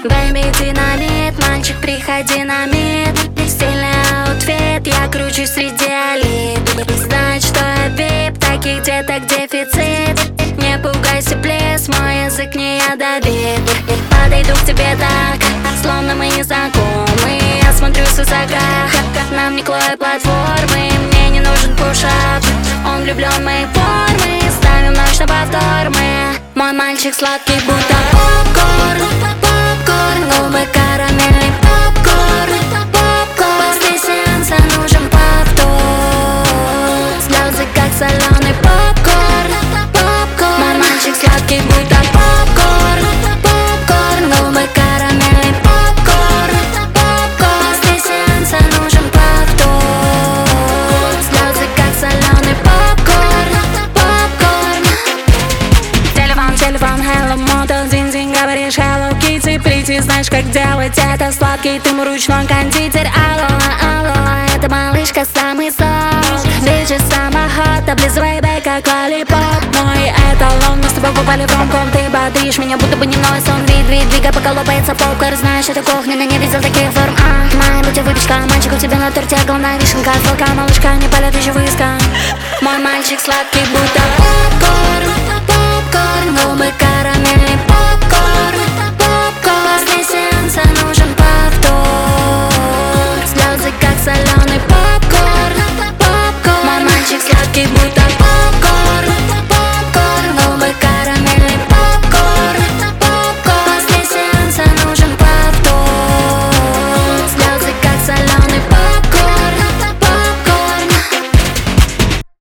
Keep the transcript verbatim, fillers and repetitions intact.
Бэйби, динамит, мальчик, приходи на мид. Стильный аутфит, я кручусь среди элит. Знать, что я вип, таких деток дефицит. Не пугайся, плес, мой язык не ядовит. Подойду к тебе так, словно мы не знакомы. Я смотрю свысока, нам не клоя платформы. Мне не нужен пушап, он влюблен в мои формы. Ставим ночь на повтор мы. Мой мальчик сладкий, будто попкорн. Попкорн, губы карамельный попкорн. Попкорн, после сеанса нужен повтор. Слезы как соленый попкорн. Попкорн, мой мальчик сладкий, будто попкорн. Попкорн, губы карамельный попкорн. Попкорн, после сеанса нужен повтор. Слезы как соленый попкорн. Попкорн. Телефон, телефон, hello, мото, зин-зин, говоришь hello, kitty, pretty. Знаешь, как делать это, сладкий, ты мой ручной кондитер. Алло, алло, это малышка, самый сок. Бичи, самый hot, облизывай бэй, как лолипоп. Мой эталон, мы с тобой попали в ромком. Ты бодришь меня, будто бы не ной сон. Двиг, двиг, двигай, пока лопается попкорн. Знаешь, это кухня, но не видел таких форм. А, моя будь выпечка, мальчик, у тебя на торте главная вишенка. Сладкая малышка, не полет еще выиска. Мой мальчик сладкий, будто попкорн. Попкорн, губы карамельный попкорн. Попкорн, после сеанса нужен повтор. Слезы как соленый попкорн. Попкорн, мой мальчик сладкий, будто попкорн.